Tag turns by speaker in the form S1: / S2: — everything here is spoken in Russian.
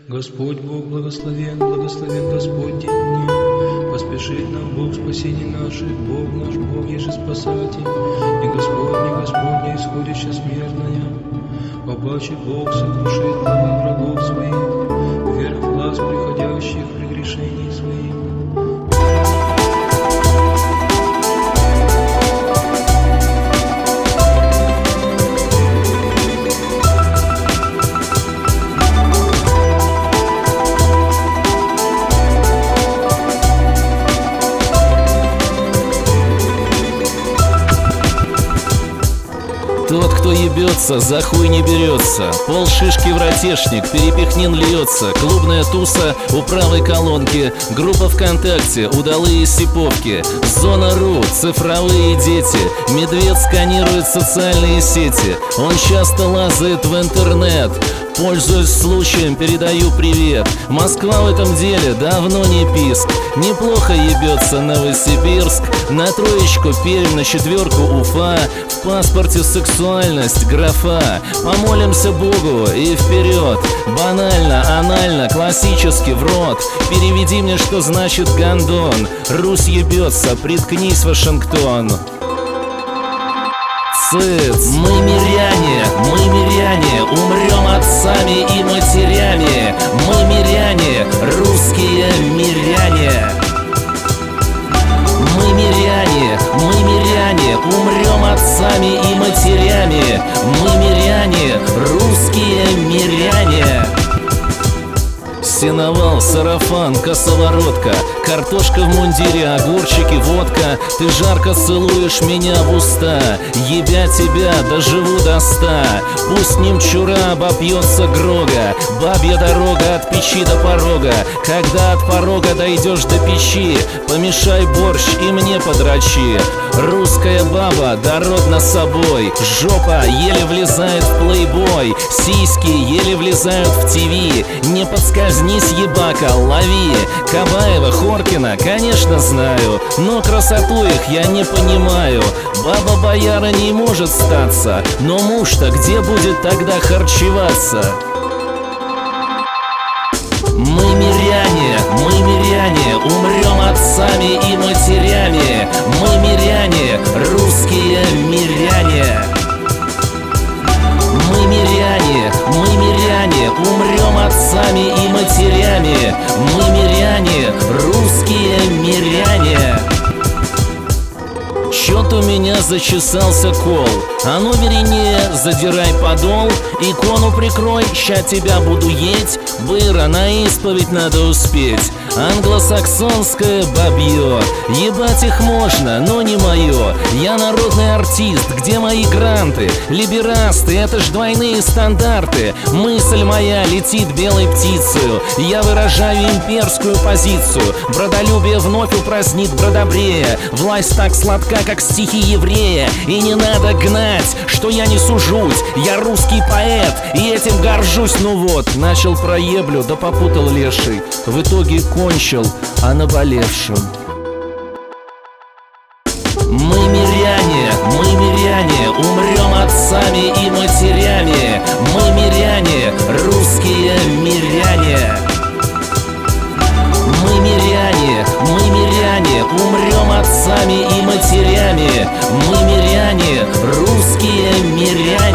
S1: Господь Бог благословен, благословен Господь день дней. Поспешит нам Бог спасение наше, Бог наш, Бог еже спасатель. И Господне исходища смертная. Побачит Бог, сокрушит главы врагов своих, вверх глаз приходящих прегрешений своих.
S2: Тот, кто ебется, за хуй не берется. Пол шишки вратешник, перепихнин льется. Клубная туса у правой колонки. Группа ВКонтакте, удалые сиповки. Зона.ру, цифровые дети. Медведь сканирует социальные сети. Он часто лазает в интернет. Пользуясь случаем, передаю привет. Москва в этом деле давно не писк. Неплохо ебется Новосибирск. На троечку Пермь, на четверку Уфа. В паспорте сексуальность графа. Помолимся Богу и вперед. Банально, анально, классически в рот. Переведи мне, что значит гондон. Русь ебется, приткнись, Вашингтон. Цыц. Мы миряне, умрем отцами и матерями. Мы миряне, русские миряне. Мы миряне, умрем отцами и матерями. Мы миряне, русские миряне. Сеновал, сарафан, косоворотка. Картошка в мундире, огурчики, водка. Ты жарко целуешь меня в уста. Ебя тебя, доживу до 100. Пусть немчура обопьется Грога. Бабья дорога от печи до порога. Когда от порога дойдешь до печи, помешай борщ и мне подрачи. Русская баба, дородна собой. Жопа еле влезает в плейбой. Сиськи еле влезают в ТВ. Не подскользнись, ебака, лови. Кабаева, Хоркина, конечно знаю, но красоту их я не понимаю. Баба бояра не может статься, но муж-то где будет тогда харчеваться? Мы миряне, умрем отцами и матерями. Мы миряне, русские миряне. Мы миряне, умрем отцами и матерями. Мы миряне, русские миряне. Чё-то у меня зачесался кол. А ну вернее, задирай подол. Икону прикрой, ща тебя буду еть. Быра, на исповедь надо успеть. Англосаксонское бабье. Ебать их можно, но не мое. Я народный артист, где мои гранты? Либерасты, это ж двойные стандарты. Мысль моя летит белой птицею. Я выражаю имперскую позицию. Бродолюбие вновь упразднит бродобрея. Власть так сладка, как стихи еврея. И не надо гнать, что я не сужусь. Я русский поэт, и этим горжусь. Ну вот, начал про еблю, да попутал леший. В итоге кончил о наболевшем. Мы миряне, умрем отцами и матерями. Мы миряне, русские миряне. Мы миряне, умрем отцами и матерями. Мы миряне, русские миряне.